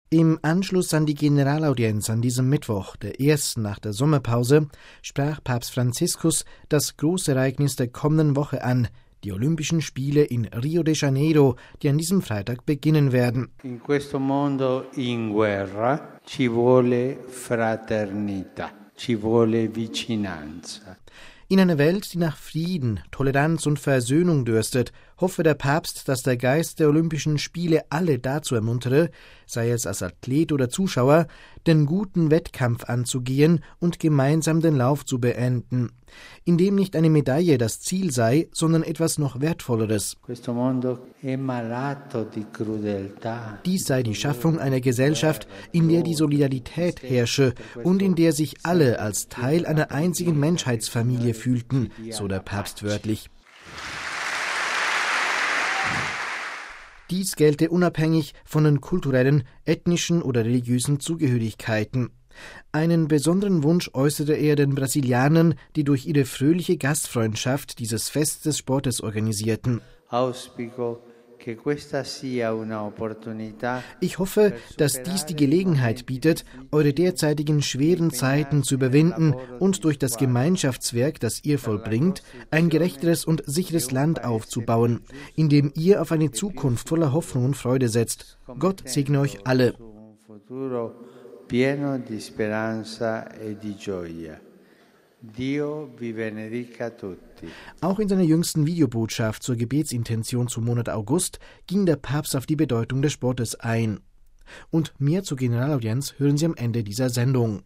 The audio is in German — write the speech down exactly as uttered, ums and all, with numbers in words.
Im Anschluss an die Generalaudienz an diesem Mittwoch, der ersten nach der Sommerpause, sprach Papst Franziskus das Großereignis der kommenden Woche an, die Olympischen Spiele in Rio de Janeiro, die an diesem Freitag beginnen werden. In questo mondo in guerra ci vuole fraternità, ci vuole vicinanza. In einer Welt, die nach Frieden, Toleranz und Versöhnung dürstet, hoffe der Papst, dass der Geist der Olympischen Spiele alle dazu ermuntere, sei es als Athlet oder Zuschauer, den guten Wettkampf anzugehen und gemeinsam den Lauf zu beenden, in dem nicht eine Medaille das Ziel sei, sondern etwas noch Wertvolleres. Dies sei die Schaffung einer Gesellschaft, in der die Solidarität herrsche und in der sich alle als Teil einer einzigen Menschheitsfamilie fühlten, so der Papst wörtlich. Dies gelte unabhängig von den kulturellen, ethnischen oder religiösen Zugehörigkeiten. Einen besonderen Wunsch äußerte er den Brasilianern, die durch ihre fröhliche Gastfreundschaft dieses Fest des Sportes organisierten. Ich hoffe, dass dies die Gelegenheit bietet, eure derzeitigen schweren Zeiten zu überwinden und durch das Gemeinschaftswerk, das ihr vollbringt, ein gerechteres und sicheres Land aufzubauen, in dem ihr auf eine Zukunft voller Hoffnung und Freude setzt. Gott segne euch alle. Pieno di speranza e di gioia. Dio vi benedica tutti. Auch in seiner jüngsten Videobotschaft zur Gebetsintention zum Monat August ging der Papst auf die Bedeutung des Sportes ein. Und mehr zur Generalaudienz hören Sie am Ende dieser Sendung.